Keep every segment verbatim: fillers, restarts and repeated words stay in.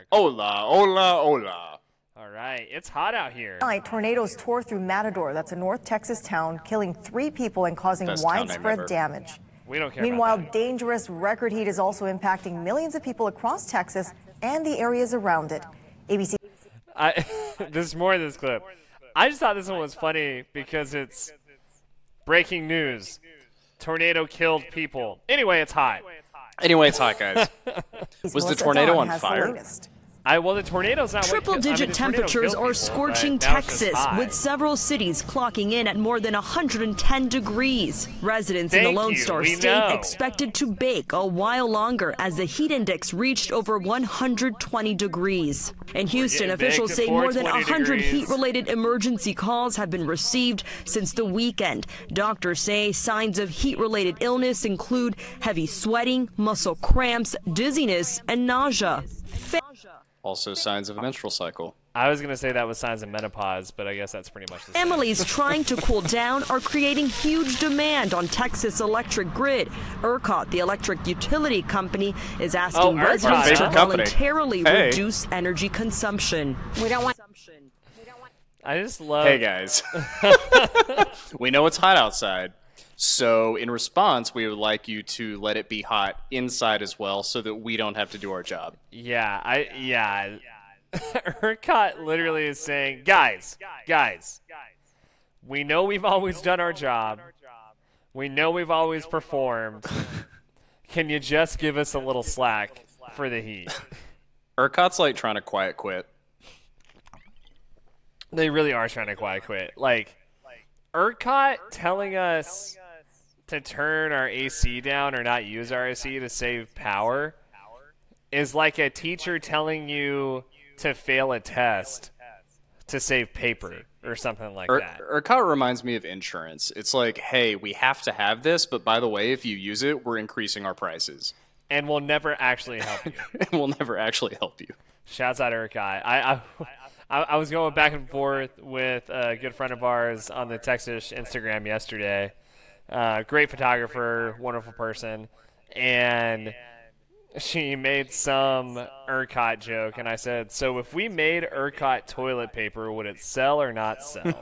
Hola, hola, hola. All right, it's hot out here. Tonight, tornadoes tore through Matador. That's a North Texas town, killing three people and causing Best town name widespread ever. damage. We don't care Meanwhile, about that. dangerous record heat is also impacting millions of people across Texas and the areas around it. A B C. I, there's more in this clip. I just thought this one was funny because it's breaking news. Tornado killed people. Anyway, it's hot. Anyway, it's hot, guys. Was the tornado on fire? I, well, the tornado's not Triple what, I mean, digit the tornado temperatures killed are people, scorching but now it's just Texas, hot. with several cities clocking in at more than one hundred ten degrees. Residents in Thank the Lone you, Star we State know. expected to bake a while longer as the heat index reached over one hundred twenty degrees. In Houston, getting officials baked at say more than four hundred one hundred degrees. heat-related emergency calls have been received since the weekend. Doctors say signs of heat-related illness include heavy sweating, muscle cramps, dizziness, and nausea. Also signs of a menstrual cycle. I was going to say that was signs of menopause, but I guess that's pretty much the same. Families trying to cool down are creating huge demand on Texas electric grid. ERCOT, the electric utility company, is asking Oh, ERCOT. residents to Favorite company. voluntarily Hey. reduce energy consumption. We don't want. I just love. Hey, guys. We know it's hot outside. So in response, we would like you to let it be hot inside as well so that we don't have to do our job. Yeah, I yeah. ERCOT literally is saying, guys, guys, we know we've always done our job. We know we've always performed. Can you just give us a little slack for the heat? ERCOT's like trying to quiet quit. They really are trying to quiet quit. Like, ERCOT telling us to turn our A C down or not use our A C to save power is like a teacher telling you to fail a test to save paper or something like Er- that. ERCOT reminds me of insurance. It's like, hey, we have to have this, but by the way, if you use it, we're increasing our prices. And will never actually help you. And we'll never actually help you. Shouts out ERCOT. I, I, I, I was going back and forth with a good friend of ours on the Texas Instagram yesterday. Uh, great photographer, wonderful person. And she made some ERCOT joke, and I said, so if we made ERCOT toilet paper, would it sell or not sell?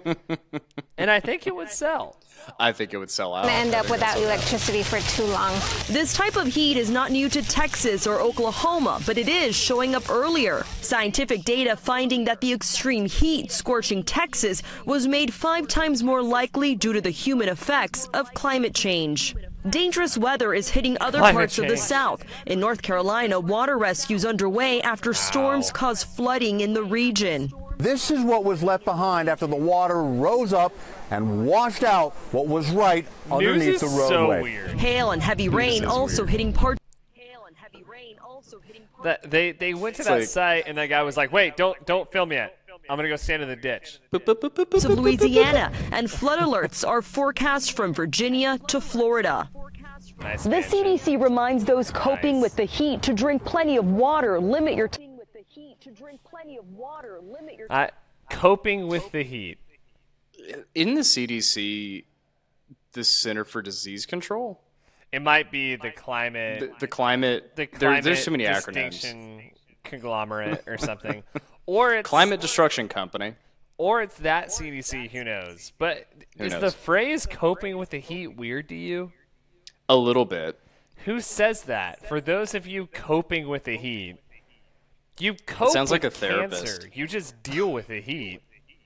And I think it would sell. I think it would sell out. Gonna end up without electricity for too long. This type of heat is not new to Texas or Oklahoma, but it is showing up earlier. Scientific data finding that the extreme heat scorching Texas was made five times more likely due to the human effects of climate change. Dangerous weather is hitting other Climate parts of the change. South. In North Carolina, water rescues underway after storms caused flooding in the region. This is what was left behind after the water rose up and washed out what was right underneath News the is roadway. so weird. Hail and heavy rain is also weird. hitting parts. Hail and heavy rain also hitting parts. That they they went to It's that like- site, and that guy was like, "Wait, don't don't film yet. I'm gonna go stand in the ditch." Boop, boop, boop, boop, boop, of boop, boop, boop. Louisiana, and flood alerts are forecast from Virginia to Florida. Nice The mansion. C D C reminds those coping Nice. with the heat to drink plenty of water, limit your t- with the heat to drink plenty of water, limit your I, coping with the heat. In the C D C, the Center for Disease Control, It might be the climate. the, the climate, the there, climate there's too many acronyms. distinction conglomerate or something, or it's Climate Destruction Company. or it's that C D C. Who knows? But Who is the knows? phrase "coping with the heat" weird to you? A little bit. Who says that? For those of you coping with the heat, you cope sounds like with a therapist. cancer. You just deal with the heat.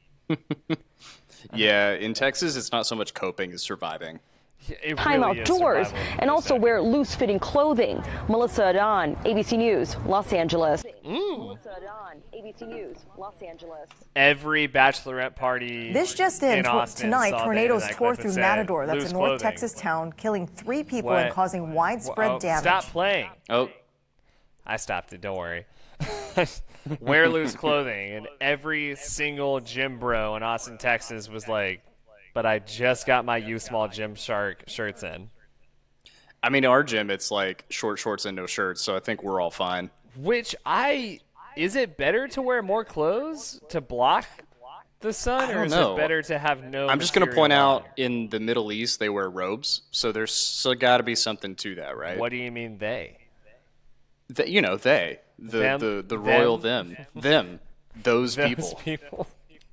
Yeah, in Texas, it's not so much coping as surviving. It time really is outdoors survival and also for a wear loose-fitting clothing. Melissa Adon, A B C News, Los Angeles. Mm. Melissa Adon, A B C News, Los Angeles. Every bachelorette party. This just in, in tw- Austin tonight, saw the tornadoes end of that tore clip that through said, Matador. That's "Loose a North clothing." Texas town, killing three people What? and causing widespread Oh, damage. Stop playing. Oh, I stopped it. Don't worry. Wear loose clothing, and every single gym bro in Austin, Texas, was like, "But I just got my U Small Gym Shark shirts in." I mean, our gym, it's like short shorts and no shirts, so I think we're all fine. Which I is it better to wear more clothes to block the sun, I or don't is know. it better to have no? I'm just going to material point out on? in the Middle East, they wear robes, so there's still got to be something to that, right? What do you mean they? Th- you know, they. The Them? the, the royal Them? them. Them. Those Those people. people.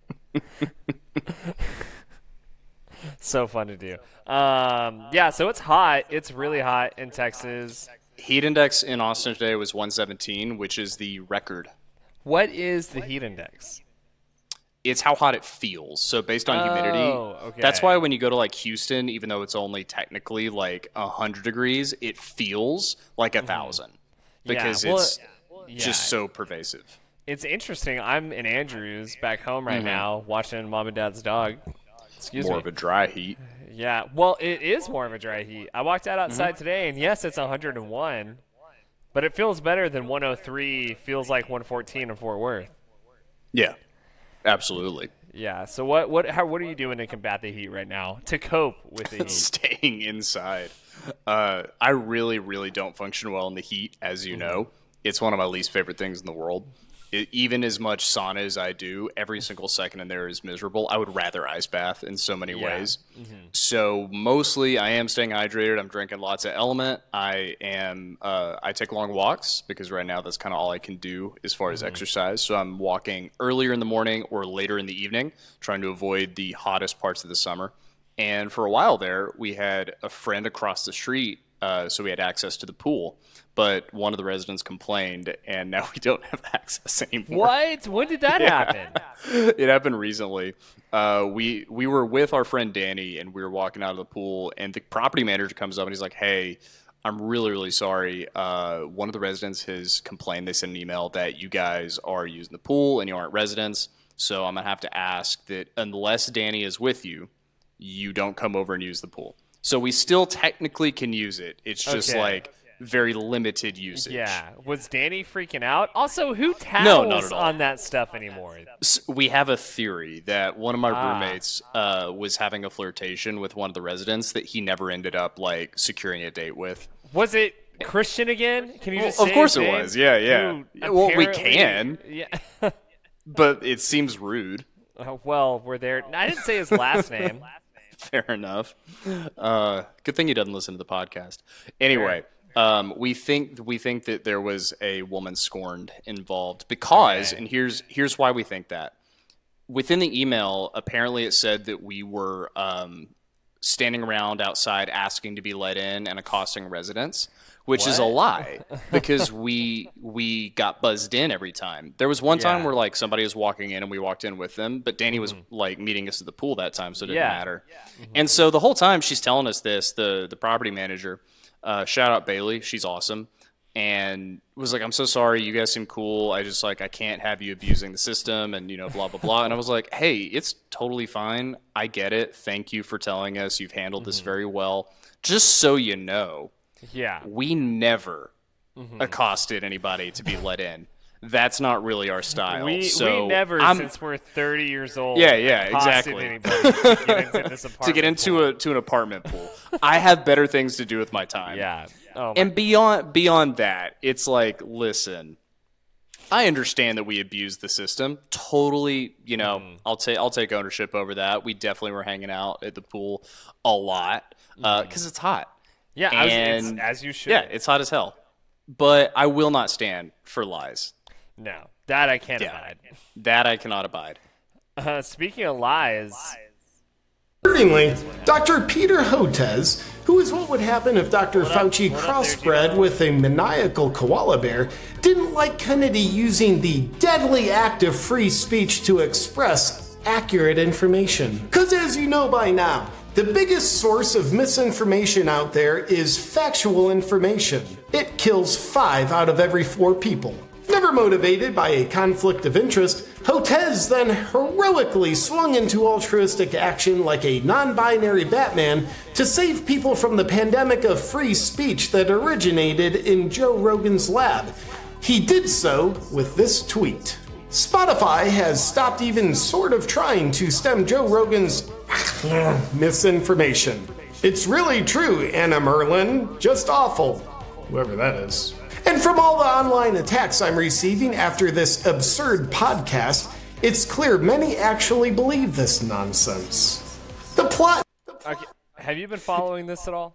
So fun to do. Um, yeah, so it's hot. It's really hot in Texas. Heat index in Austin today was one seventeen, which is the record. What is the heat index? It's how hot it feels. So based on humidity, Oh, okay. that's why when you go to like Houston, even though it's only technically like one hundred degrees, it feels like a thousand because Yeah, well, it's yeah. just so pervasive. It's interesting. I'm in Andrews back home right Mm-hmm. now watching mom and dad's dog. Excuse More me. of a dry heat. Yeah, well, it is more of a dry heat. I walked out outside Mm-hmm. today, and yes, it's one hundred one, but it feels better than one oh three. Feels like one fourteen in Fort Worth. Yeah, absolutely. Yeah. So what what how what are you doing to combat the heat right now to cope with the heat? Staying inside. Uh, I really, really don't function well in the heat, as you know. It's one of my least favorite things in the world. It, even as much sauna as I do, every single second in there is miserable. I would rather ice bath in so many Yeah. ways. So mostly I am staying hydrated. I'm drinking lots of Element. I am. Uh, I take long walks because right now that's kind of all I can do as far as exercise. So I'm walking earlier in the morning or later in the evening, trying to avoid the hottest parts of the summer. And for a while there, we had a friend across the street, uh, so we had access to the pool. But one of the residents complained, and now we don't have access anymore. What? When did that happen? It happened recently. Uh, we we were with our friend Danny, and we were walking out of the pool, and the property manager comes up, and he's like, hey, I'm really, really sorry. Uh, one of the residents has complained. They sent an email that you guys are using the pool, and you aren't residents. So I'm going to have to ask that unless Danny is with you, you don't come over and use the pool. So we still technically can use it. It's just Okay. like very limited usage. Yeah. Was Danny freaking out? Also, who No, tackles not at all. on that stuff anymore? S- We have a theory that one of my Ah. roommates uh, was having a flirtation with one of the residents that he never ended up like securing a date with. Was it Christian again? Can you Well, just of say course his it name? was. Yeah, yeah. Who Well, we apparently- can. Yeah. But it seems rude. Oh, well, we're there. I didn't say his last name. Fair enough. Uh, good thing he doesn't listen to the podcast. Anyway, um, we think we think that there was a woman scorned involved because, Okay. and here's here's why we think that. Within the email, apparently it said that we were um, standing around outside asking to be let in and accosting residents, which is a What? lie because we we got buzzed in every time. There was one time Yeah. where like somebody was walking in and we walked in with them, but Danny was like meeting us at the pool that time, so it didn't Yeah. matter. And so the whole time she's telling us this, the the property manager, uh, shout out Bailey, she's awesome, and was like, I'm so sorry, you guys seem cool. I just like I can't have you abusing the system and you know blah blah blah. And I was like, hey, it's totally fine. I get it. Thank you for telling us. You've handled this very well. Just so you know, Yeah. we never accosted anybody to be let in. That's not really our style. We, so we never, I'm, since we're thirty years old, Yeah, yeah, accosted exactly. anybody to get into this apartment to get into pool. a to an apartment pool. I have better things to do with my time. Yeah. Oh, my- And beyond beyond that, it's like, listen, I understand that we abuse the system. Totally, you know, Mm-hmm. I'll take I'll take ownership over that. We definitely were hanging out at the pool a lot because it's hot. yeah, I was, it's, and- as you should. Yeah, it's hot as hell. But I will not stand for lies. No, that I can't Yeah. abide. That I cannot abide. Uh, speaking of lies, Accordingly, Doctor Peter Hotez, who is what would happen if Doctor up? Fauci What up there, crossbred with a maniacal koala bear, didn't like Kennedy using the deadly act of free speech to express accurate information. Because as you know by now, the biggest source of misinformation out there is factual information. It kills five out of every four people. Never motivated by a conflict of interest, Hotez then heroically swung into altruistic action like a non-binary Batman to save people from the pandemic of free speech that originated in Joe Rogan's lab. He did so with this tweet. Spotify has stopped even sort of trying to stem Joe Rogan's misinformation. It's really true, Anna Merlin. Just awful. Whoever that is. And from all the online attacks I'm receiving after this absurd podcast, it's clear many actually believe this nonsense. The plot. okay, have you been following this at all?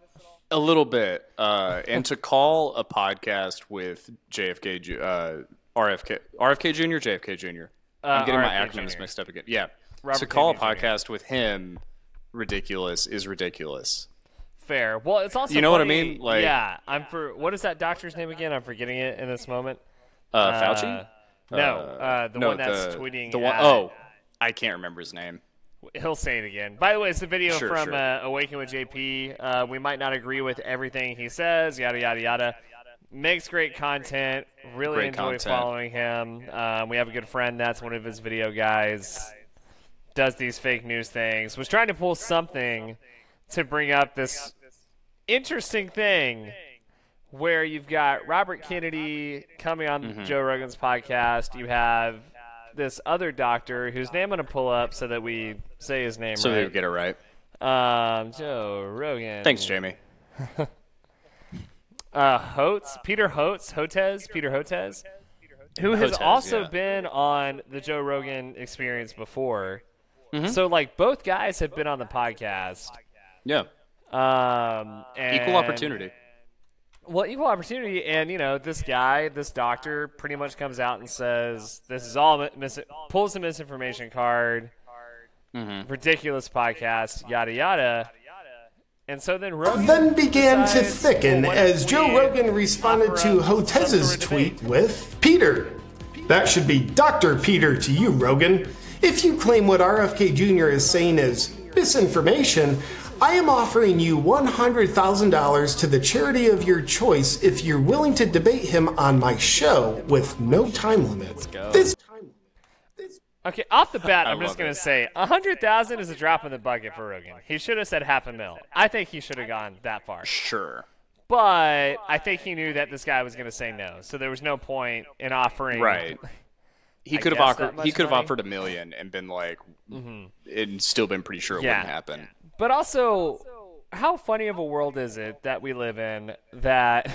A little bit. Uh, and to call a podcast with J F K, Ju- uh, R F K, R F K Junior, J F K Junior I'm Uh, getting my R F K acronyms Junior mixed up again. Yeah. Robert to call a Kennedy Junior podcast with him ridiculous is ridiculous. Fair. Well, it's also You know what I funny- mean? Like- yeah, I'm for. What is that doctor's name again? I'm forgetting it in this moment. Uh, Fauci? Uh, no, uh, the no, one that's the, tweeting. The one, at- oh, I can't remember his name. He'll say it again. By the way, it's a video Sure, from sure. Uh, Awaken with J P. Uh, we might not agree with everything he says, yada, yada, yada. Makes great content. Really Great enjoy content. following him. Um, we have a good friend that's one of his video guys. Does these fake news things. Was trying to pull something to bring up this interesting thing where you've got Robert Kennedy coming on Mm-hmm. Joe Rogan's podcast. You have this other doctor whose name I'm going to pull up so that we say his name So right. they get it right. Um, Joe Rogan. Thanks, Jamie. Uh, Hotz, Peter Hotz, Hotez, Peter Hotez, who has Hotez, also yeah. been on the Joe Rogan Experience before. Mm-hmm. So, like, both guys have been on the podcast. Yeah. Um, and, Equal opportunity. Well, equal opportunity, and you know, this guy, this doctor, pretty much comes out and says, "This is all mis- pulls the misinformation card, Mm-hmm. ridiculous podcast, yada yada." And so then Rogan Then began to decides, thicken well, what as if Joe we Rogan responded offer to up some Hotez's sort of tweet debate? with, Peter. That should be Doctor Peter to you, Rogan. If you claim what R F K Junior is saying is misinformation, I am offering you one hundred thousand dollars to the charity of your choice if you're willing to debate him on my show with no time limit. This Okay, off the bat, I I'm just love gonna it. say a hundred thousand is a drop in the bucket for Rogan. He should have said half a mil. I think he should have gone that far. Sure. But I think he knew that this guy was gonna say no, so there was no point in offering. Right. He I could have guess offered. that much He could have money. offered a million and been like, and still been pretty sure it Yeah. wouldn't happen. But also, how funny of a world is it that we live in that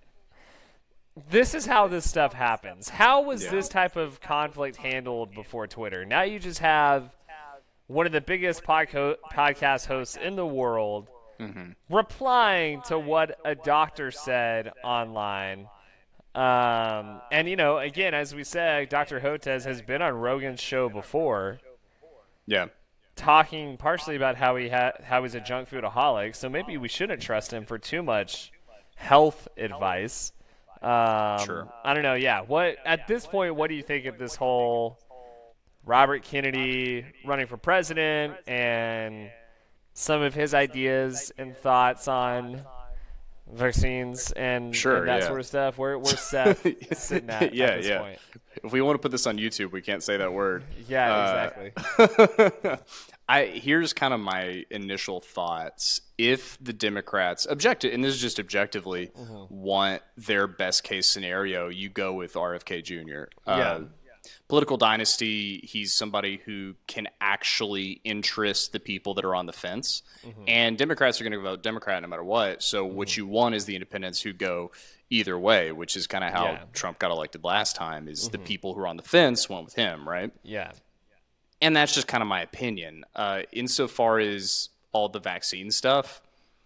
this is how this stuff happens? How was Yeah. this type of conflict handled before Twitter? Now you just have one of the biggest podco- podcast hosts in the world replying to what a doctor said online. Um, and, you know, again, as we said, Doctor Hotez has been on Rogan's show before, Yeah. talking partially about how he ha- how he's a junk foodaholic. So maybe we shouldn't trust him for too much health advice. Um, Sure. I don't know. Yeah. What at this point, what do you think of this whole Robert Kennedy running for president and some of his ideas and thoughts on vaccines and, Sure, and that yeah. sort of stuff? Where where's Seth sitting at yeah, at this yeah. point? If we want to put this on YouTube, we can't say that word. Yeah, Uh, exactly. I here's kind of my initial thoughts. If the Democrats objective, and this is just objectively, want their best case scenario, you go with R F K Junior Uh, Yeah. Political dynasty, he's somebody who can actually interest the people that are on the fence. And Democrats are going to vote Democrat no matter what. So what you want is the independents who go either way, which is kind of how Yeah. Trump got elected last time, is the people who are on the fence went with him, right? Yeah. And that's just kind of my opinion. Uh, insofar as all the vaccine stuff,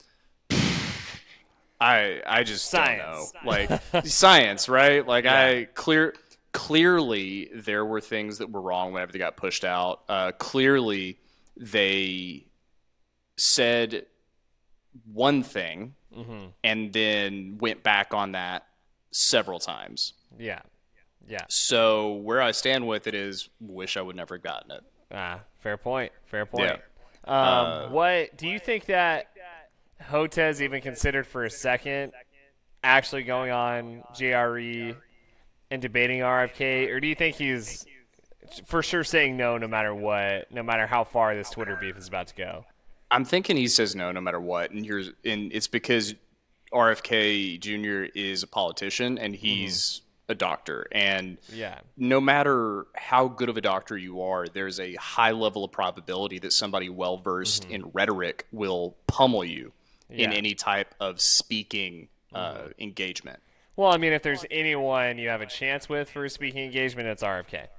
I I just Science. don't know. Like science, right? Like I clear clearly there were things that were wrong whenever they got pushed out. Uh, clearly they said one thing and then went back on that several times. Yeah. Yeah. So where I stand with it is, wish I would never have gotten it. Ah, fair point. Fair point. Yeah. Um, Uh, what do you think that Hotez even considered for a second actually going on J R E and debating R F K, or do you think he's for sure saying no, no matter what, no matter how far this Twitter beef is about to go? I'm thinking he says no, no matter what, and here's and it's because R F K Junior is a politician and he's a doctor, and Yeah. no matter how good of a doctor you are, there's a high level of probability that somebody well versed in rhetoric will pummel you in Yeah. any type of speaking uh, engagement. Well, I mean, if there's anyone you have a chance with for a speaking engagement, it's R F K.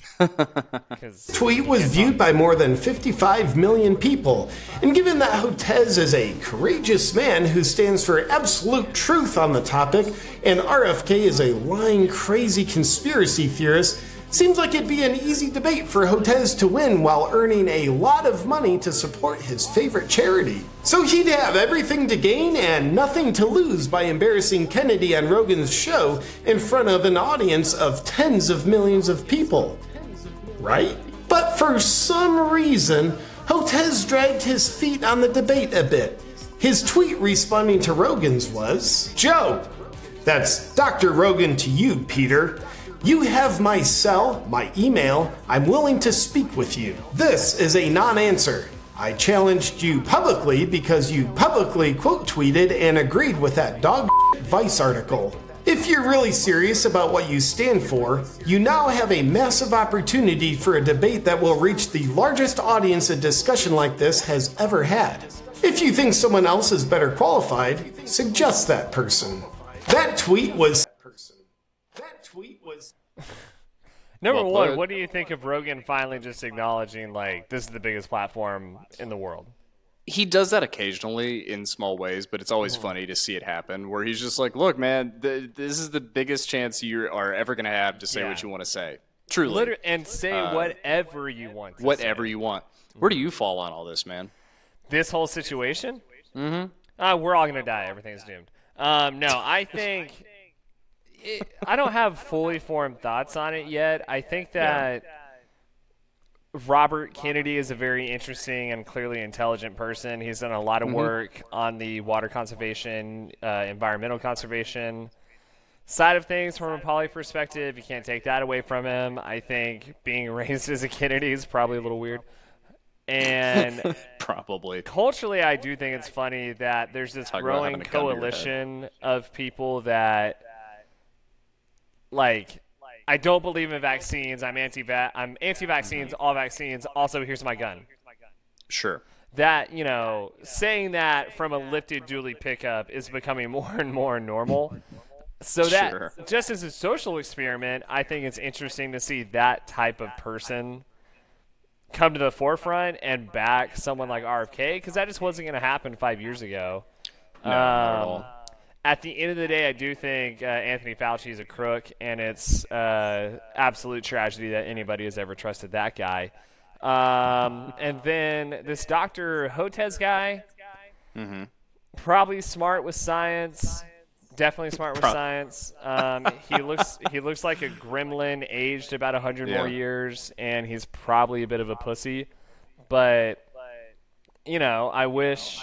Tweet was viewed by more than fifty-five million people, and given that Hotez is a courageous man who stands for absolute truth on the topic, and R F K is a lying, crazy conspiracy theorist, seems like it'd be an easy debate for Hotez to win while earning a lot of money to support his favorite charity. So he'd have everything to gain and nothing to lose by embarrassing Kennedy on Rogan's show in front of an audience of tens of millions of people. Right? But for some reason, Hotez dragged his feet on the debate a bit. His tweet responding to Rogan's was, "Joe, that's Doctor Rogan to you, Peter. You have my cell, my email. I'm willing to speak with you. This is a non-answer. I challenged you publicly because you publicly quote tweeted and agreed with that dog Vice article. If you're really serious about what you stand for, you now have a massive opportunity for a debate that will reach the largest audience a discussion like this has ever had. If you think someone else is better qualified, suggest that person." That tweet was... That tweet was... Number Well one, put. what do you think of Rogan finally just acknowledging, like, this is the biggest platform in the world? He does that occasionally in small ways, but it's always Mm. funny to see it happen, where he's just like, look, man, th- this is the biggest chance you are ever going to have to say Yeah. what you want to say. Truly. Literally, and say Uh, whatever you want to Whatever say. you want. Where do you fall on all this, man? This whole situation? Mm-hmm. Uh, we're all going to die. Everything's doomed. Um, no, I think... It, I don't have fully formed thoughts on it yet. I think that Robert Kennedy is a very interesting and clearly intelligent person. He's done a lot of work on the water conservation, uh, environmental conservation side of things from a poly perspective. You can't take that away from him. I think being raised as a Kennedy is probably a little weird. And Probably. culturally, I do think it's funny that there's this Talk about having growing a gun to your head. coalition of people that, like, I don't believe in vaccines. I'm anti-va- I'm anti-vaccines, all vaccines. Also, here's my gun. Sure. That, you know, saying that from a lifted dually pickup is becoming more and more normal. So that, Sure. just as a social experiment, I think it's interesting to see that type of person come to the forefront and back someone like R F K, because that just wasn't going to happen five years ago. No, not at all. Um, At the end of the day, I do think uh, Anthony Fauci is a crook, and it's uh, absolute tragedy that anybody has ever trusted that guy. Um, and then this Doctor Hotez guy, Mm-hmm. probably smart with science, definitely smart with Pro- science. Um, he looks he looks like a gremlin aged about a hundred more Yeah. years, and he's probably a bit of a pussy. But you know, I wish.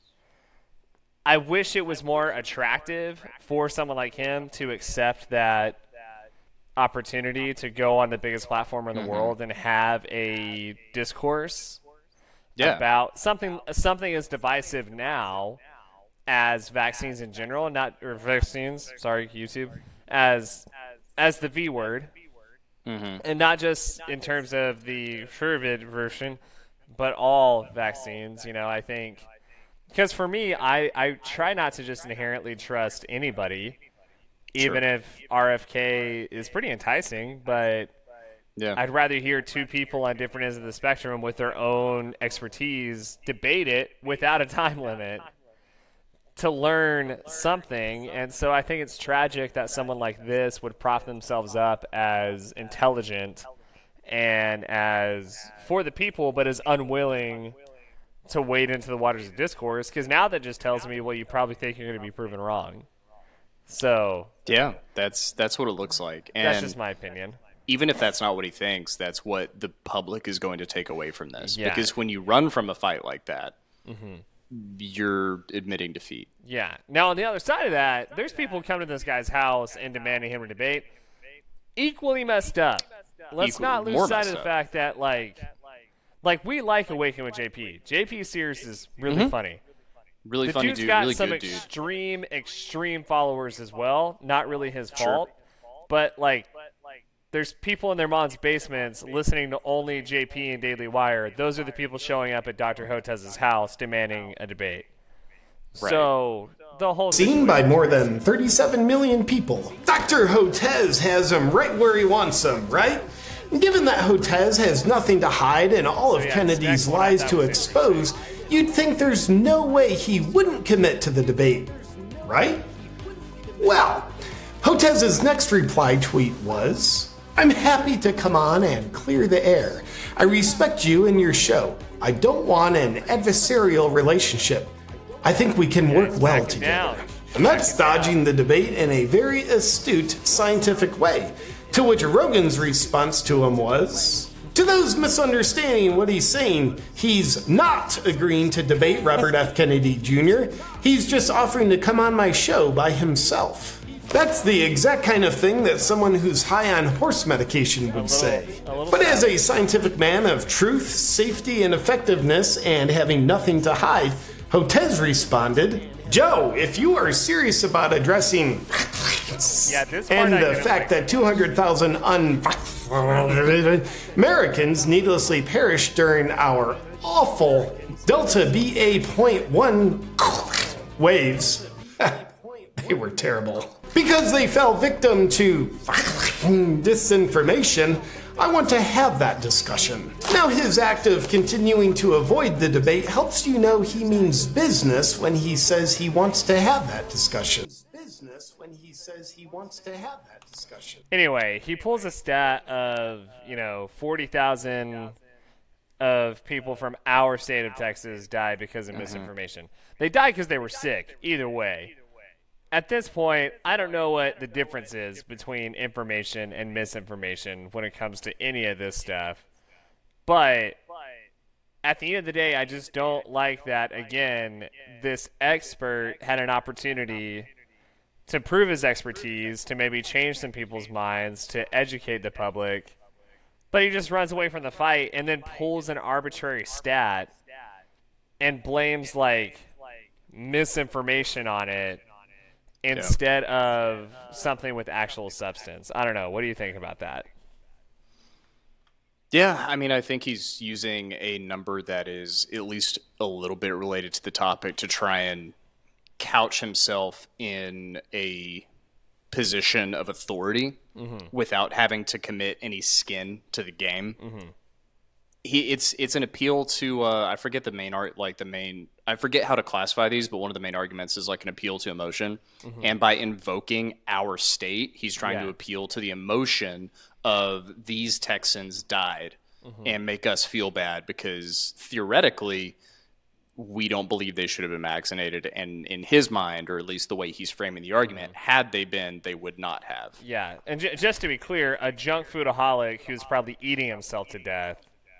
I wish it was more attractive for someone like him to accept that opportunity to go on the biggest platform in the Mm-hmm. world and have a discourse Yeah. about something something as divisive now as vaccines in general, not or vaccines, sorry, YouTube, as as the V word. Mm-hmm. And not just in terms of the COVID version, but all vaccines, you know, I think. Because for me, I, I try not to just inherently trust anybody, even Sure. if R F K is pretty enticing, but Yeah. I'd rather hear two people on different ends of the spectrum with their own expertise debate it without a time limit to learn something. And so I think it's tragic that someone like this would prop themselves up as intelligent and as for the people, but as unwilling to wade into the waters of discourse, because now that just tells me, well, you probably think you're going to be proven wrong. So Yeah, that's that's what it looks like. And that's just my opinion. even if that's not what he thinks, that's what the public is going to take away from this. Yeah. Because when you run from a fight like that, Mm-hmm. you're admitting defeat. Yeah. Now, on the other side of that, there's people coming to this guy's house and demanding him to debate. Equally messed up. Let's Equal- not lose more sight messed of the up. fact that, like, like we like Awaken with J P. J P Sears is really Mm-hmm. funny. Really The funny dude's dude, got really some good dude. extreme, extreme followers as well. Not really his Sure. fault. But, like, there's people in their mom's basements listening to only J P and Daily Wire. Those are the people showing up at Doctor Hotez's house demanding a debate. Right. So, the whole Seen by more than thirty-seven million people. Doctor Hotez has him right where he wants him, right? Given that Hotez has nothing to hide and all of So, yeah, Kennedy's next one I lies thought to was expose, you'd think there's no way he wouldn't commit to the debate, right? Well, Hotez's next reply tweet was, "I'm happy to come on and clear the air. I respect you and your show. I don't want an adversarial relationship. I think we can work it's well backing together." down. And that's dodging the debate in a very astute scientific way. To which Rogan's response to him was, "To those misunderstanding what he's saying, he's not agreeing to debate Robert F. Kennedy Junior He's just offering to come on my show by himself." That's the exact kind of thing that someone who's high on horse medication would say. But as a scientific man of truth, safety, and effectiveness, and having nothing to hide, Hotez responded, "Joe, if you are serious about addressing Yeah, this part and I the can fact that two hundred thousand un- Americans needlessly perished during our awful Delta B A point one waves, they were terrible. Because they fell victim to disinformation, I want to have that discussion." Now, his act of continuing to avoid the debate helps you know he means business when he says he wants to have that discussion. Business when he says he wants to have that discussion. Anyway, he pulls a stat of, you know, forty thousand of people from our state of Texas died because of misinformation. They died because they were sick, either way. At this point, I don't know what the difference is between information and misinformation when it comes to any of this stuff. But at the end of the day, I just don't like that, again, this expert had an opportunity to prove his expertise, to maybe change some people's minds, to educate the public. But he just runs away from the fight and then pulls an arbitrary stat and blames, like, misinformation on it instead of something with actual substance. I don't know. What do you think about that? Yeah, I mean, I think he's using a number that is at least a little bit related to the topic to try and couch himself in a position of authority mm-hmm. without having to commit any skin to the game. Mm-hmm. He, it's it's an appeal to uh, I forget the main art like the main I forget how to classify these, but one of the main arguments is like an appeal to emotion, mm-hmm. and by invoking our state, he's trying yeah. to appeal to the emotion of these Texans died mm-hmm. and make us feel bad because theoretically we don't believe they should have been vaccinated, and in his mind, or at least the way he's framing the argument, mm-hmm. had they been, they would not have. Yeah, and j- just to be clear, a junk foodaholic who's probably eating himself to death.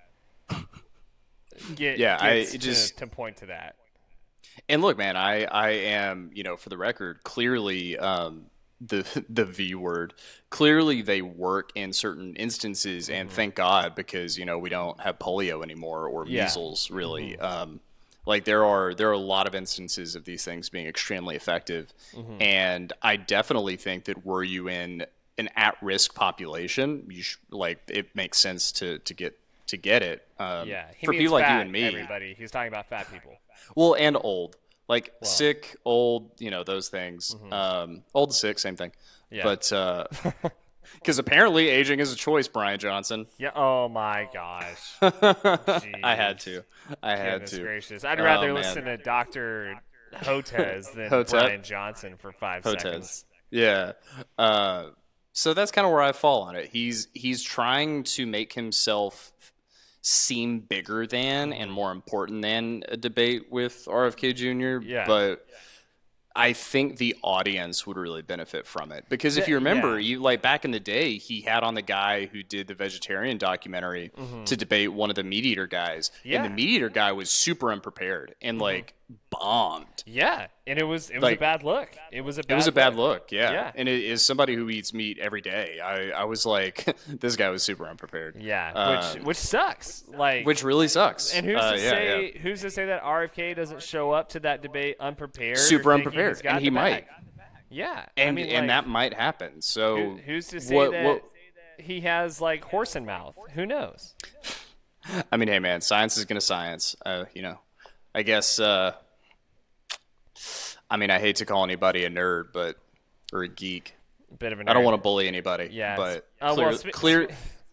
Get, yeah, I to, just to point to that. And look, man, I, I am, you know, for the record, clearly um, the the V word. Clearly, they work in certain instances, and mm-hmm. thank God, because you know we don't have polio anymore or yeah. measles. Really, mm-hmm. um, like there are there are a lot of instances of these things being extremely effective, mm-hmm. and I definitely think that were you in an at-risk population, you sh- like it makes sense to to get. to get it. Um, yeah, he for means people fat, like you and me. Everybody. He's talking about fat people. Well, and old. Like well. sick, old, you know, those things. Mm-hmm. Um, old, sick, same thing. Yeah. But because uh, apparently aging is a choice, Brian Johnson. Yeah. Oh, my gosh. I had to. I had Goodness to. gracious. I'd rather oh, listen to Doctor Hotez than Hotep? Brian Johnson for five Hotez. seconds. Yeah. Uh, so that's kind of where I fall on it. He's He's trying to make himself seem bigger than and more important than a debate with R F K Junior Yeah. But I think the audience would really benefit from it. Because if you remember, yeah. you like back in the day, he had on the guy who did the vegetarian documentary mm-hmm. to debate one of the Meat Eater guys. Yeah. And the Meat Eater guy was super unprepared and mm-hmm. like bombed. Yeah. And it was it was like, a bad look. It was a bad It was a look. bad look, yeah. yeah. And it is somebody who eats meat every day. I, I was like, this guy was super unprepared. Yeah, um, which which sucks. Like Which really sucks. And who's uh, to yeah, say yeah. who's to say that R F K doesn't show up to that debate unprepared? Super or thinking unprepared, he's got and he the might. bag? Yeah. And I mean, and like, that might happen. So who, who's to say what, that what, he has like horse in mouth? Who knows? I mean, hey man, science is gonna science. Uh, you know, I guess. Uh, I mean, I hate to call anybody a nerd, but or a geek. A bit of a nerd. I don't want to bully anybody. Yeah. But uh, clear, well, sp- clear.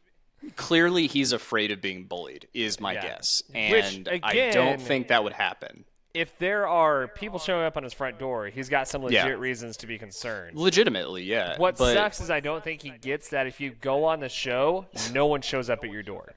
Clearly, he's afraid of being bullied, is my Yeah. guess. Which, And I again, don't think that would happen. If there are people showing up on his front door, he's got some legit Yeah. reasons to be concerned. Legitimately, yeah. What but, sucks is I don't think he gets that if you go on the show, no one shows up at your door.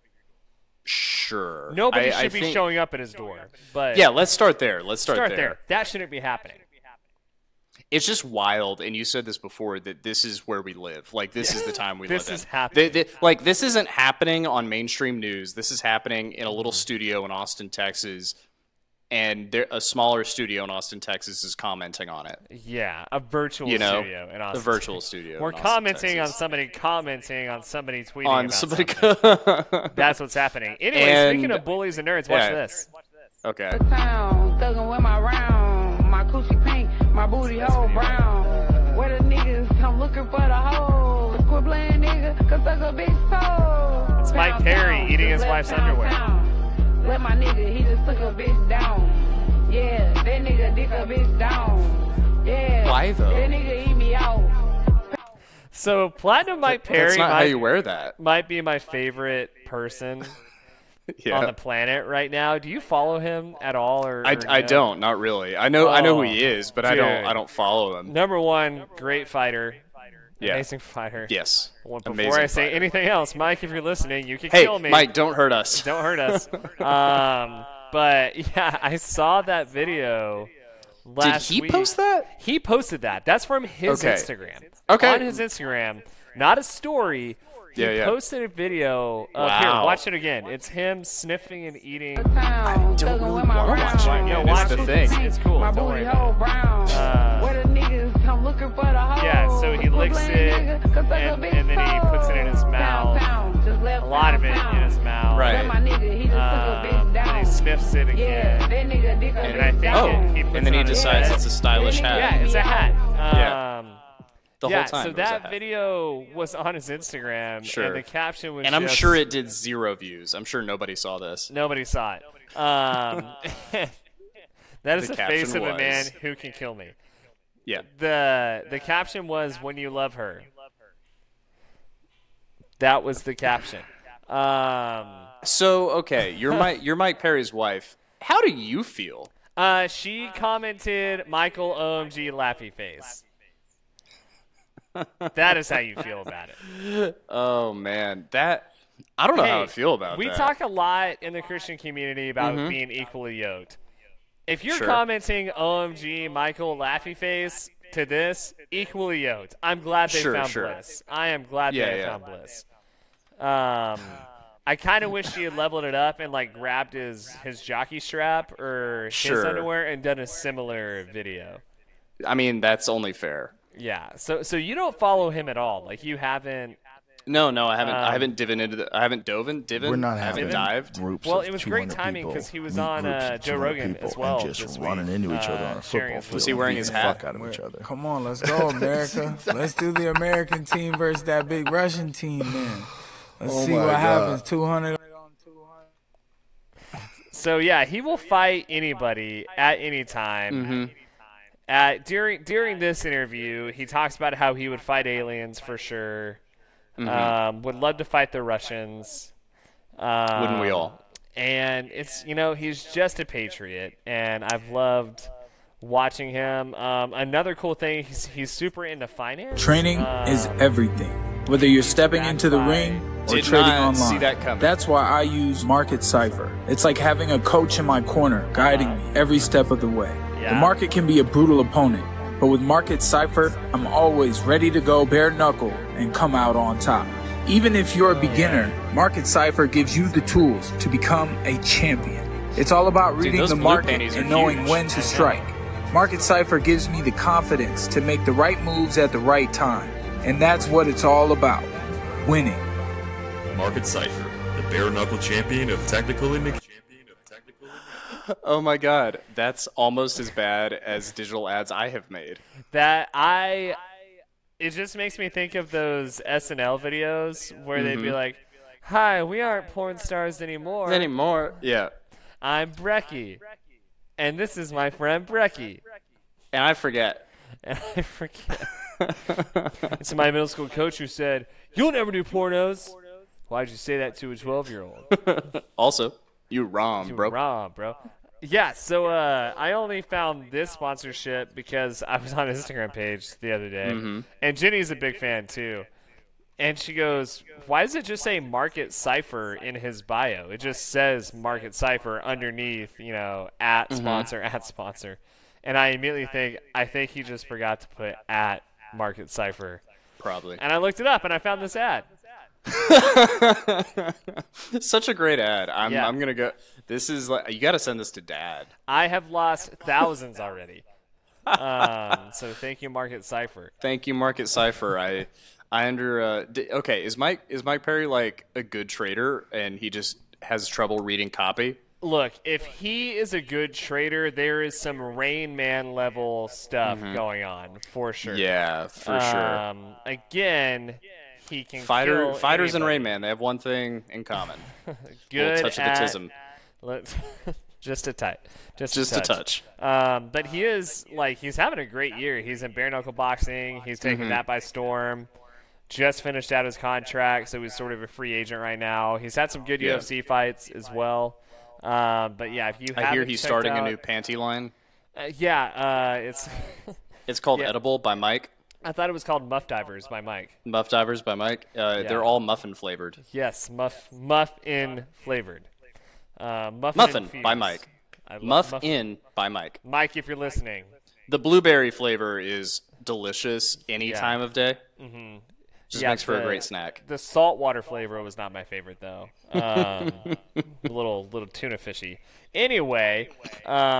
Sure. Nobody I, should I be think, showing up at his door. But Yeah, let's start there. Let's start, start there. there. That shouldn't be happening. It's just wild, and you said this before, that this is where we live. Like, this is the time we This live in. is happening. They- they- like, this isn't happening on mainstream news. This is happening in a little studio in Austin, Texas, and there, a smaller studio in Austin, Texas is commenting on it. Yeah, a virtual You know, studio in the Austin. virtual studio. We're in Austin, commenting on Texas. somebody commenting on somebody tweeting on about somebody. something. That's what's happening. Anyway, And- speaking of bullies and nerds, watch yeah. this. Okay. Town, thuggin' with my round, my coochie pink, my booty hole brown. Where the niggas come looking for the hoes. Quit playing nigga, cause suck a bitch toe. It's Mike Perry eating his just wife's left underwear. downtown. Let my nigga, he just took a bitch down. Yeah, that nigga dick a bitch down. Yeah, Why, though? that nigga eat me out. So Platinum Mike Perry That's not might, how you wear that. might be my favorite person Yeah. on the planet right now. Do you follow him at all? Or, I, or I no? don't, not really. I know I know who Oh, he is, but I don't dude. I don't follow him. Number one, great fighter. Yeah. Amazing fighter. Yes. Well, before Amazing I say fighter. anything else, Mike, if you're listening, you can Hey, kill me. Mike, don't hurt us. Don't hurt us. um, but yeah, I saw that video Did last he week. post that? He posted that. That's from his Okay. Instagram. Okay. On his Instagram, not a story. He Yeah, yeah. posted a video. Of, Here, Wow. watch it again. It's him sniffing and eating. I don't really wanna watch it. No, Yeah, watch that's the it. thing. It's, it's cool. My Don't booty worry hole about it. brown. Uh, Where the niggas come looking for the hoes. Yeah, so he licks it, and, and then he puts it in his mouth. A lot of it in his mouth. Right. My nigga, he just took a Um, bitch down. and he sniffs it Yeah, again. that nigga dick a And I bitch think Oh, down. he puts and then it he on his decides head. it's a stylish hat. Yeah, it's a hat. Yeah. Um, The yeah, whole time so it was a that hat. video was on his Instagram, Sure. and the caption was And I'm just- sure it did zero views. I'm sure nobody saw this. Nobody saw it. Um, that is The the, face caption of a man was- who can kill me. Yeah. The the caption was "When you love her." That was the caption. Um, So, okay, you're Mike you're Mike Perry's wife. How do you feel? uh, she commented, "Michael O M G Laffy Face." That is how you feel about it. Oh man, that I don't know how Hey, I feel about we that. talk a lot in the Christian community about being equally yoked. If you're Sure. commenting O M G Michael Laffy Face to this, equally yoked. I'm glad they Sure, found sure. bliss. I am glad Yeah, they yeah. found bliss. Um, I kind of wish he had leveled it up and like grabbed his his jockey strap or his Sure. underwear and done a similar video. I mean, that's only fair. Yeah. So so you don't follow him at all. Like you haven't. No, no, I haven't. Um, I haven't divin into. The, I haven't dove in. Divin. We're not I haven't having dived. groups Well, of it was great 200 timing people 'cause he was meet on, groups uh, of Joe 200 Rogan people as well and just this running week, into each other uh, on a sharing football his field. Was he wearing his beating the hat? fuck out of each other. Come on, let's go, America. Let's do the American team versus that big Russian team, man. Let's Oh see my what God. happens. two hundred on two hundred. So yeah, he will fight anybody at any time. Mm-hmm. At during during this interview, he talks about how he would fight aliens for sure. Mm-hmm. Um, would love to fight the Russians. Um, Wouldn't we all? And it's you know he's just a patriot, and I've loved watching him. Um, another cool thing, he's he's super into finance. Training Um, is everything. Whether you're stepping backed into the by- ring or Did trading not online. see that coming. That's why I use Market Cipher. It's like having a coach in my corner guiding me every step of the way. Yeah. The market can be a brutal opponent, but with Market Cipher, I'm always ready to go bare knuckle and come out on top. Even if you're a beginner, Market Cipher gives you the tools to become a champion. It's all about reading those the blue market panties are and knowing huge. when to strike. Market Cipher gives me the confidence to make the right moves at the right time. And that's what it's all about. Winning. Market Cipher, the bare knuckle champion of technical indication. Oh my god, that's almost as bad as digital ads I have made. That I, it just makes me think of those S N L videos where they'd be like, "Hi, we aren't porn stars anymore. Anymore? Yeah. I'm Brecky, and this is my friend Brecky." And I forget. And I forget. It's my middle school coach who said, "You'll never do pornos." Why'd you say that to a twelve-year-old? Also, you wrong, You bro. wrong, bro. Yeah, so uh, I only found this sponsorship because I was on his Instagram page the other day, Mm-hmm. and Jenny's a big fan too. And she goes, why does it just say Market Cipher in his bio? It just says Market Cipher underneath, you know, at Mm-hmm. sponsor, at sponsor. And I immediately think, I think he just forgot to put at Market Cipher. Probably. And I looked it up, and I found this ad. Such a great ad. I'm Yeah. I'm gonna go. This is like you got to send this to Dad. I have lost thousands already. Um, so thank you, Market Cipher. Thank you, Market Cipher. I I under uh, d- okay. Is Mike is Mike Perry like a good trader and he just has trouble reading copy? Look, if he is a good trader, there is some Rain Man level stuff going on for sure. Yeah, for sure. Um, again, he can Fighter kill fighters and anybody. Rain Man, they have one thing in common. Good Little touch at, of the tism. Let's just a touch. Just, Just a a touch. touch. Um, but he is like he's having a great year. He's in bare knuckle boxing. He's taking Mm-hmm. that by storm. Just finished out his contract, so he's sort of a free agent right now. He's had some good Yeah. U F C fights as well. Um, but yeah, if you I hear haven't he's checked starting out, a new panty line. Uh, yeah, uh, it's. It's called Yeah. Edible by Mike. I thought it was called Muff Divers by Mike. Muff Divers by Mike. Uh, Yeah. They're all muffin flavored. Yes, muff muffin flavored. Uh, muffin Muffin infused. by Mike. I love Muff muffin. in by Mike. Mike, if you're listening. The blueberry flavor is delicious any Yeah. time of day. Mm-hmm. Just Yeah, makes for a the- great snack. The saltwater flavor was not my favorite though. Um, a little little tuna fishy. Anyway, uh,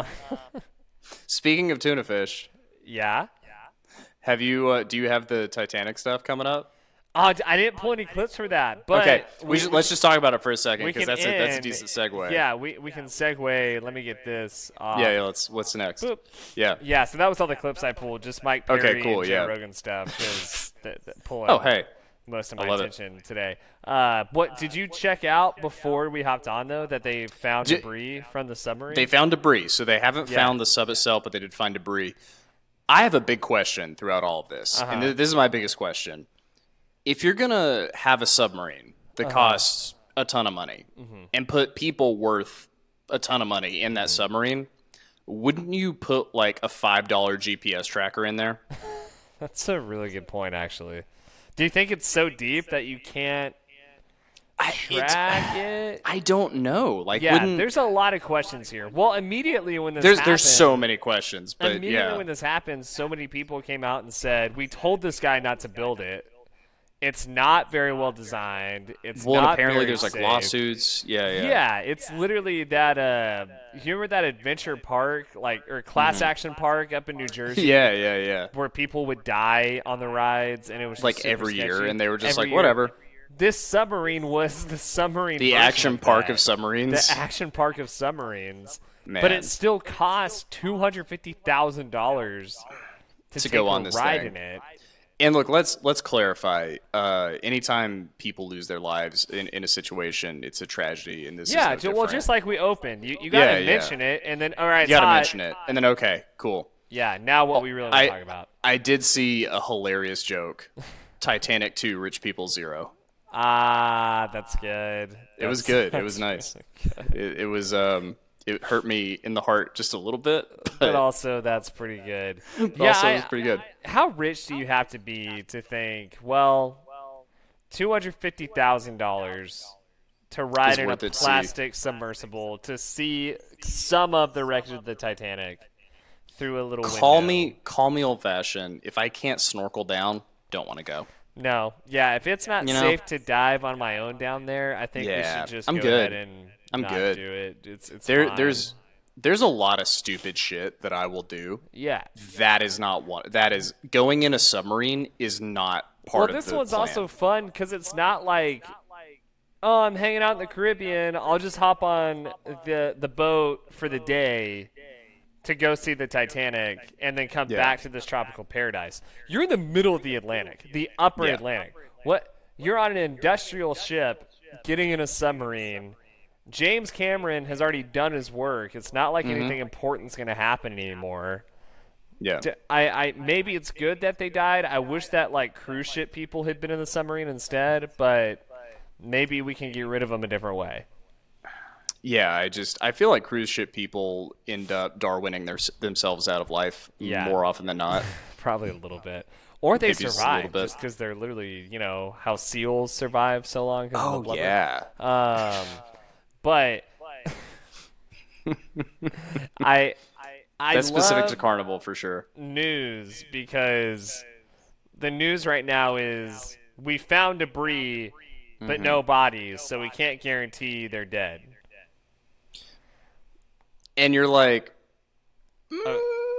Speaking of tuna fish, yeah. have you? Uh, do you have the Titanic stuff coming up? Oh, d- I didn't pull any clips for that, but Okay, we, should, let's just talk about it for a second we because can that's a, that's a end- decent segue. Yeah, we we can segue. Let me get this. Off. Yeah, yeah. Let's. What's next? Boop. Yeah. Yeah, so that was all the clips I pulled, just Mike Perry Okay, cool, and Joe yeah. Rogan stuff, because that, that pulling Oh, hey. most of I my love it. attention today. Uh, what did you check out before we hopped on though? That they found J- debris from the submarine. They found debris, so they haven't Yeah. found the sub itself, but they did find debris. I have a big question throughout all of this, Uh-huh. and th- this is my biggest question. If you're gonna have a submarine that Uh-huh. costs a ton of money Mm-hmm. and put people worth a ton of money in that submarine, wouldn't you put like a five dollar G P S tracker in there? That's a really good point, actually. Do you think it's so deep that you can't I, it's- track it? I don't know. Like, Yeah, wouldn't there's a lot of questions here. Well, immediately when this there's happened, there's so many questions, but immediately yeah, when this happened, so many people came out and said, "We told this guy not to build it. It's not very well designed. It's well, and not apparently very there's like safe." lawsuits. Yeah, yeah, Yeah, it's literally that. Uh, you remember that adventure park, like or class action park up in New Jersey? Mm-hmm. yeah, yeah, yeah. Where people would die on the rides, and it was just Like super every year, sketchy. and they were just Every like, year. whatever. This submarine was the submarine. The version action of park that. of submarines. The action park of submarines. Man. But it still costs two hundred fifty thousand dollars to To take go a on this ride thing. in it. And look, let's let's clarify. Uh, anytime people lose their lives in, in a situation, it's a tragedy. And this Yeah, is no ju- well, different. just like we opened, you, you gotta Yeah, yeah. mention it, and then all right, you gotta hot. mention it, and then okay, cool. Yeah, now what we really want I to talk about. I did see a hilarious joke. Titanic two, Rich People Zero. Ah, that's good. It was That's- good. It was that's nice. It, it was um. It hurt me in the heart just a little bit, but, But also, that's pretty good. but yeah, also I- it was pretty good. How rich do you have to be to think, well, two hundred fifty thousand dollars to ride Is in a worth it to see. plastic submersible to see some of the wreckage of the Titanic through a little Call window? me, call me old fashioned. If I can't snorkel down, don't want to go. No, yeah. If it's not You know? safe to dive on my own down there, I think we Yeah, should just I'm go good. ahead and I'm not good. do it. It's it's There, fine. there's, there's a lot of stupid shit that I will do. yeah. That is not one. That is going in a submarine is not part Well, of this the one's plan. also fun because it's not like, oh, I'm hanging out in the Caribbean. I'll just hop on the the boat for the day to go see the Titanic and then come Yeah. back to this tropical paradise. You're in the middle of the Atlantic, the upper Yeah. Atlantic. What? You're on an industrial ship getting in a submarine. James Cameron has already done his work. It's not like Mm-hmm. anything important's going to happen anymore. Yeah. D- I, I maybe it's good that they died. I wish that like cruise ship people had been in the submarine instead, but maybe we can get rid of them a different way. Yeah, I just I feel like cruise ship people end up Darwining their, themselves out of life Yeah. more often than not. Probably a little bit. Or they Maybe just a survive little bit. just because they're literally, you know, how seals survive so long. 'Cause of the Oh blubber. yeah. Um, but I I That's specific love to Carnival for sure. news because the news right now is we found debris but Mhm. no bodies, so we can't guarantee they're dead. And you're like, Uh,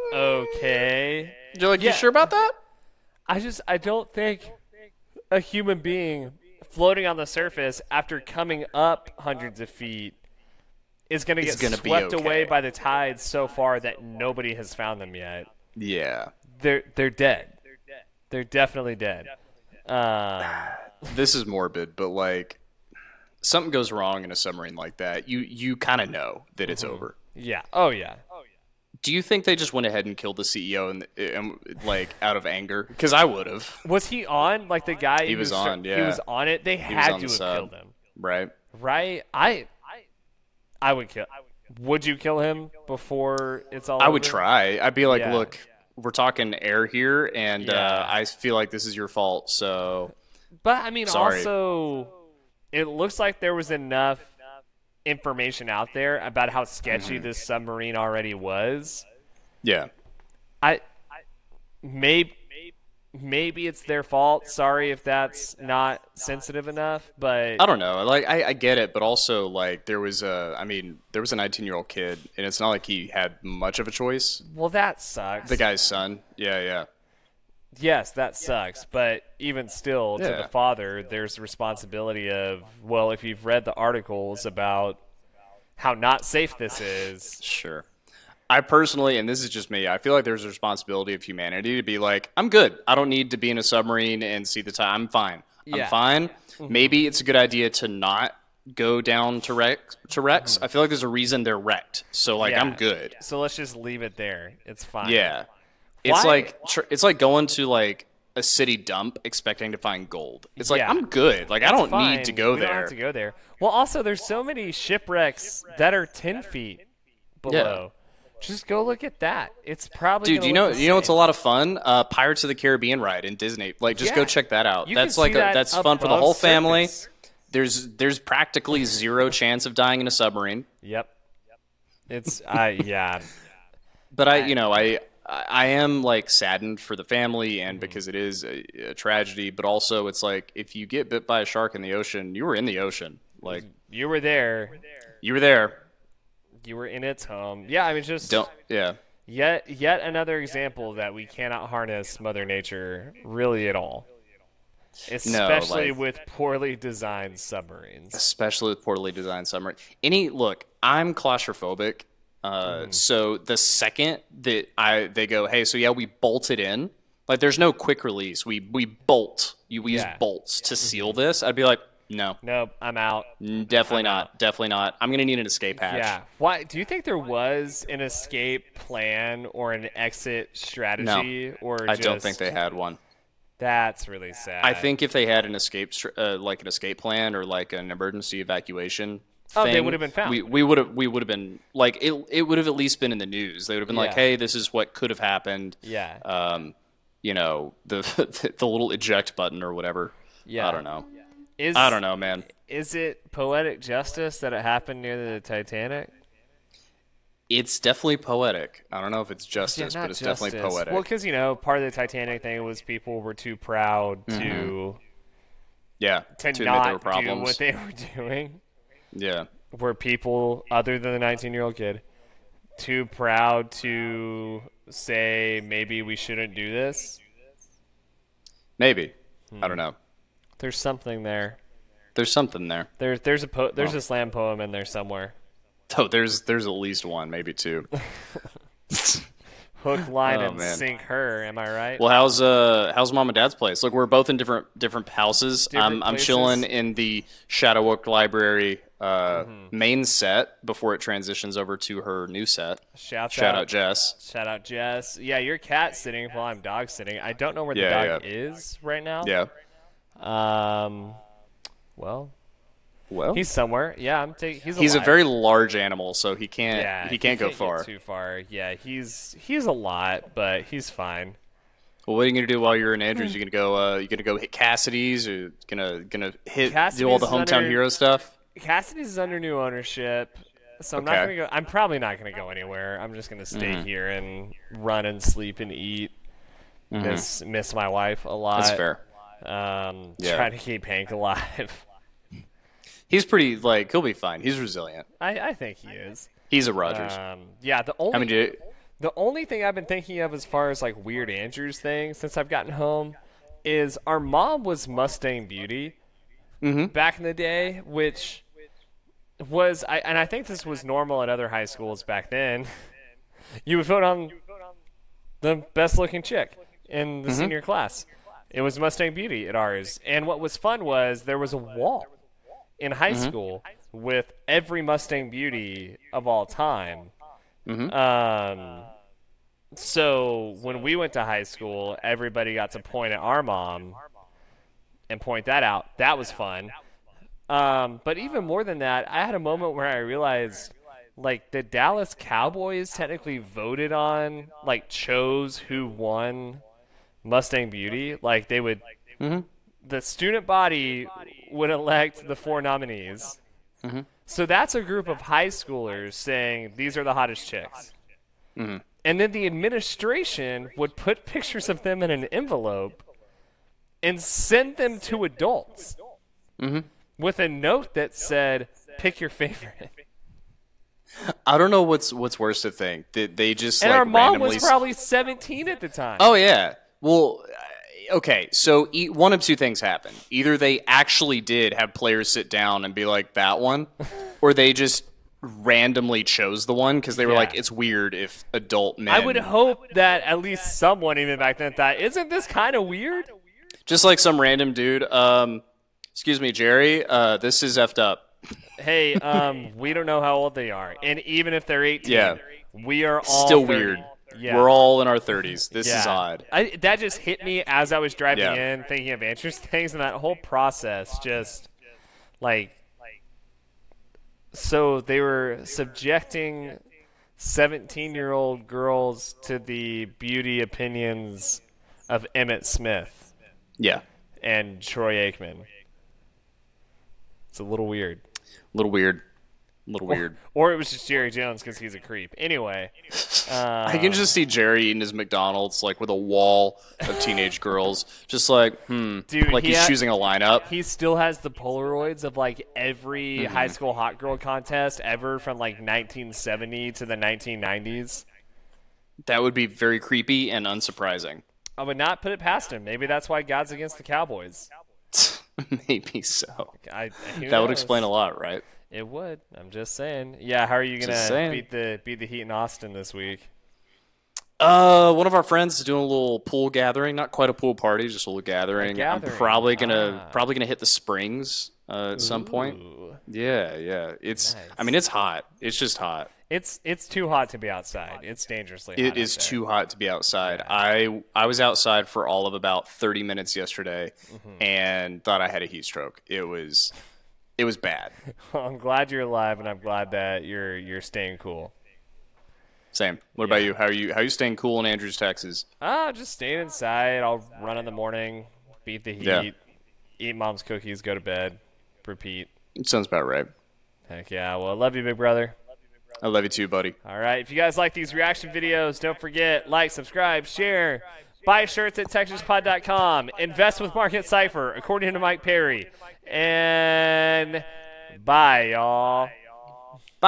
okay. you're like, Yeah. you sure about that? I just I don't think a human being floating on the surface after coming up hundreds of feet is going to It's get gonna be swept okay. away by the tides so far that nobody has found them yet. Yeah. They're they're dead. They're definitely dead. Um, This is morbid, but like something goes wrong in a submarine like that, you you kind of know that it's over. yeah. Oh yeah. Do you think they just went ahead and killed the C E O and, and like out of anger? Because I would have. Was he on like the guy? He who was on, He yeah. was on it. They He was had on to the have sub. killed him, Right. right? I I would kill. Would you kill him before it's all? I would over? try. I'd be like, Yeah. look, we're talking air here, and Yeah. uh, I feel like this is your fault. So But I mean, Sorry. also, it looks like there was enough information out there about how sketchy Mm-hmm. this submarine already was. yeah, I maybe maybe it's their fault. Sorry if that's not sensitive enough, but I don't know. Like I, I get it, but also like there was a, I mean, there was a nineteen-year-old kid, and it's not like he had much of a choice. well, that sucks. The guy's son. Yeah, yeah. Yes, that sucks. But even still, to Yeah. the father, there's responsibility of, well, if you've read the articles about how not safe this is. Sure. I personally, and this is just me, I feel like there's a responsibility of humanity to be like, I'm good. I don't need to be in a submarine and see the time. I'm fine. Yeah. I'm fine. Maybe it's a good idea to not go down to wreck to wrecks. I feel like there's a reason they're wrecked. So like Yeah. I'm good. So let's just leave it there. It's fine. Yeah. It's Why- like tr- it's like going to like a city dump expecting to find gold. It's like Yeah. I'm good. Like I It's don't fine. need to go we there. Don't have to go there. Well, also, there's so many shipwrecks that are ten feet below. Just go look at that. It's probably Dude, gonna you know, look the you know, it's a same. lot of fun. Uh, Pirates of the Caribbean ride in Disney. Like, just go Yeah. check that out. You can That's see like a, that that's fun for the above whole family. surface. There's there's practically zero chance of dying in a submarine. Yep. It's I yeah. But I, you know, I I am like saddened for the family Mm-hmm. and because it is a, a tragedy. But also, it's like if you get bit by a shark in the ocean, you were in the ocean. Like You were there. you were there. You were in its home. Yeah, I mean, just Don't yeah. yet yet another example that we cannot harness Mother Nature really at all. Especially like- with poorly designed submarines. Especially with poorly designed submarine. Any look, I'm claustrophobic. Uh, So the second that I they go, hey, so yeah, we bolt it in. Like, there's no quick release. We we bolt. You we Yeah. use bolts to seal this. I'd be like, no, Nope, I'm out. n- definitely not, definitely not. I'm gonna need an escape hatch. Yeah. Why do you think there was an escape plan or an exit strategy or I just don't think they had one. That's really sad. I think if they had an escape, str- uh, like an escape plan or like an emergency evacuation. Oh, they thing, would have been found. We we would have we would have been like it. It would have at least been in the news. They would have been like, Yeah. hey, this is what could have happened. Yeah. Um, you know, the the little eject button or whatever. Yeah. I don't know. Is I don't know, man. Is it poetic justice that it happened near the Titanic? It's definitely poetic. I don't know if it's Yeah, justice, not but it's justice. definitely poetic. Well, because you know, part of the Titanic thing was people were too proud to Mhm. yeah, to, to admit not there were do problems. what they were doing. Yeah. Were people other than the nineteen-year-old kid too proud to say maybe we shouldn't do this? Maybe. I don't know. There's something there. There's something there. There's there's a po- there's Oh. a slam poem in there somewhere. Oh, there's there's at least one, maybe two. Hook, line, Oh, and man. sink her. Am I right? Well, how's uh how's mom and dad's place? Look, we're both in different different houses. Different I'm I'm places. chilling in the Shadow Oak Library uh, Mm-hmm. main set before it transitions over to her new set. Shouts Shout out. out Jess. Shout out Jess. Yeah, you're cat sitting while I'm dog sitting. I don't know where the Yeah, dog yeah. is right now. Yeah. Um. Well, Well, he's somewhere. Yeah, I'm taking. He's he's alive. a very large animal, so he can't yeah, he can't he go can't far. Get too far. Yeah, he's he's a lot, but he's fine. Well, what are you gonna do while you're in Andrews? You gonna go? Uh, you gonna go hit Cassidy's, or gonna gonna hit Cassidy's do all the is hometown under- hero stuff? Cassidy's is under new ownership, so I'm not Okay. gonna go. I'm probably not gonna go anywhere. I'm just gonna stay Mhm. here and run and sleep and eat. Mhm. Miss miss my wife a lot. That's fair. Um, Yeah. try to keep Hank alive. He's pretty like he'll be fine. He's resilient. I, I think he is. He's a Rogers. Um, yeah, the only How many do the only thing I've been thinking of as far as like weird Andrews thing since I've gotten home is our mom was Mustang Beauty Mhm. back in the day, which was I and I think this was normal at other high schools back then. You would vote on the best looking chick in the Mhm. senior class. It was Mustang Beauty at ours. And what was fun was there was a wall in high Mhm. school with every Mustang Beauty of all time. Mhm. Um, so when we went to high school, everybody got to point at our mom and point that out. That was fun. Um, but even more than that, I had a moment where I realized, like, the Dallas Cowboys technically voted on, like, chose who won Mustang Beauty. Like, they would, Mhm. the student body would elect the four nominees. Mhm. So that's a group of high schoolers saying, these are the hottest chicks. Mhm. And then the administration would put pictures of them in an envelope and send them to adults Mhm. with a note that said, pick your favorite. I don't know what's what's worse to think that they just And like our mom randomly. was probably seventeen at the time. Oh yeah. Well, uh, okay. So e- one of two things happened: either they actually did have players sit down and be like that one, or they just randomly chose the one because they were Yeah. like, it's weird if adult men. I would hope that at least someone even back then thought, isn't this kind of weird? Just like some random dude. Um, excuse me, Jerry. Uh, this is effed up. Hey, um, we don't know how old they are. And even if they're eighteen, Yeah. we are all Still thirty. weird. Yeah. We're all in our thirties. This is Yeah. odd. I, that just hit me as I was driving Yeah. in, thinking of interest things, and that whole process just, like, so they were subjecting seventeen-year-old girls to the beauty opinions of Emmett Smith Yeah. and Troy Aikman. It's a little weird. A little weird. A little weird. Or it was just Jerry Jones because he's a creep. Anyway. Uh, I can just see Jerry eating his McDonald's like with a wall of teenage girls, just like hmm, Dude, like he he's ha- choosing a lineup. He still has the Polaroids of like every Mhm. high school hot girl contest ever from like nineteen seventy to the nineteen nineties. That would be very creepy and unsurprising. I would not put it past him. Maybe that's why God's against the Cowboys. Maybe so. I, who that would knows? explain a lot, right? It would. I'm just saying. Yeah, how are you Just gonna saying. beat the beat the Heat in Austin this week? Uh, one of our friends is doing a little pool gathering, not quite a pool party, just a little gathering. gathering. I'm probably gonna Ah. probably gonna hit the Springs uh, at some point. Ooh. Yeah, yeah. It's Nice. I mean it's hot. It's just hot. It's it's too hot to be outside. It's dangerously hot. It out is there. too hot to be outside. I I was outside for all of about thirty minutes yesterday, Mm-hmm. and thought I had a heat stroke. It was it was bad. Well, I'm glad you're alive, and I'm glad that you're you're staying cool. Same. What about you? How are you? How are you staying cool in Andrews, Texas? Ah, just staying inside. I'll run in the morning, beat the heat, Yeah. eat mom's cookies, go to bed, repeat. It sounds about right. Heck yeah. Well, I love you, big brother. I love you too, buddy. All right. If you guys like these reaction videos, don't forget, like, subscribe, share, buy shirts at texas pod dot com, invest with Market Cypher, according to Mike Perry. And bye, y'all.